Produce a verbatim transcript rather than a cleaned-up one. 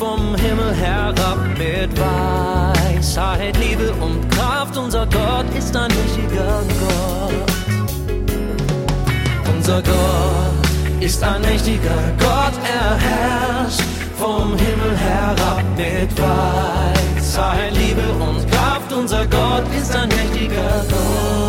vom Himmel herab mit Weisheit, Liebe und Kraft. Unser Gott ist ein mächtiger Gott. Unser Gott ist ein mächtiger Gott, er herrscht vom Himmel herab mit Weisheit, Liebe und Kraft. Unser Gott ist ein mächtiger Gott.